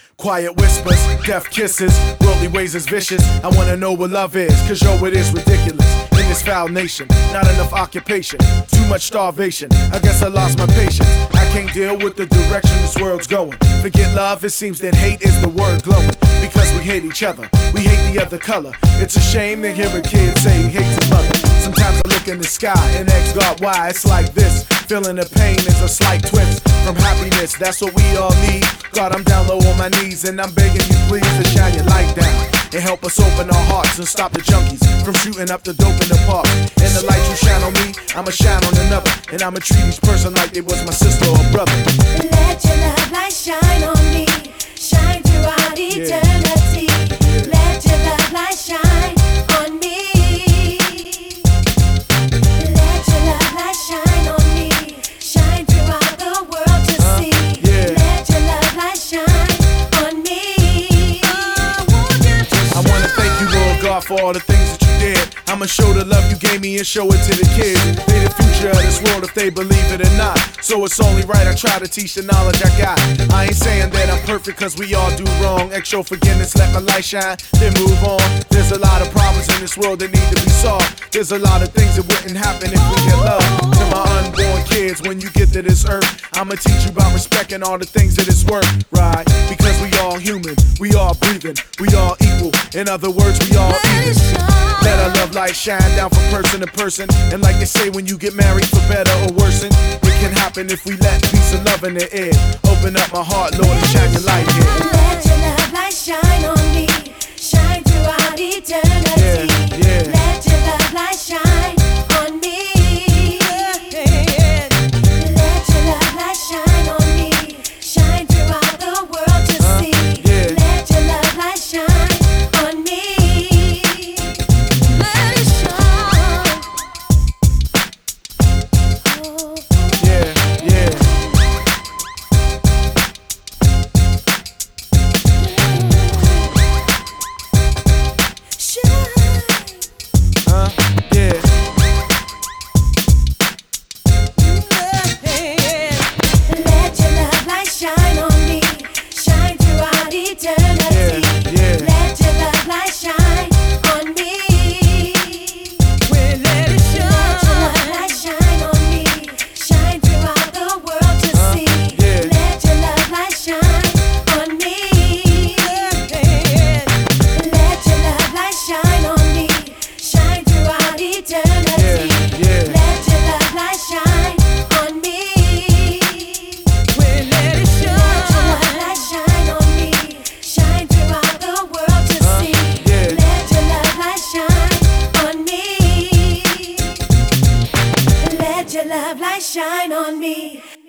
Quiet whispers, deaf kisses, worldly ways is vicious. I wanna know what love is, cause yo, it is ridiculous. In this foul nation, not enough occupation, too much starvation. I guess I lost my patience. I can't deal with the direction this world's going. Forget love, it seems that hate is the word glowing. Because we hate each other, we hate the other color. It's a shame to hear a kid say he hates his mother. Sometimes I look in the sky and ask God why it's like this. Feeling the pain is a slight twist from happiness, that's what we all need. God, I'm down low on my knees and I'm begging you please to shine your light down and help us open our hearts and stop the junkies from shooting up the dope in the park. And the light you shine on me, I'ma shine on another, and I'ma treat each person like they was my sister or brother. Let your love light shine on me, shine throughout eternity. Let your love light shine on me. Let your love light shine on me, shine throughout the world to see. Let your love light shine on me. I wanna thank you, Lord God, for all the things that you did. I'ma show the love you gave me and show it to the kids. They the future of this world if they believe it or not. So it's only right I try to teach the knowledge I got. I ain't saying that I'm perfect cause we all do wrong. Extra forgiveness, let my light shine, then move on. There's a lot of problems in this world that need to be solved. There's a lot of things that wouldn't happen if we had love. To my unborn kids, when you get to this earth, I'ma teach you about respecting all the things that it's worth, right? Because we all human, we all breathing, we all equal. In other words, we all even. Let our love light shine down from person to person. And like they say, when you get married for better or worse, it can happen if we let peace and love in the air. Open up my heart, Lord, and shine your light here. Let your love light shine on me, shine throughout eternity. Let your love light shine on me. Let your love light shine on me, shine throughout the world to see. Let your love light shine on me. Let it shine. Let your love light shine on me, shine throughout eternity. Let your love light shine on me. Let your love light shine on me, shine throughout the world to see. Let your love light shine on me. Let your love light shine on me, shine throughout eternity. Let your love light shine on me. Let your love light shine on me, shine throughout the world to see. Let your love light shine on me. Let your love light shine on me.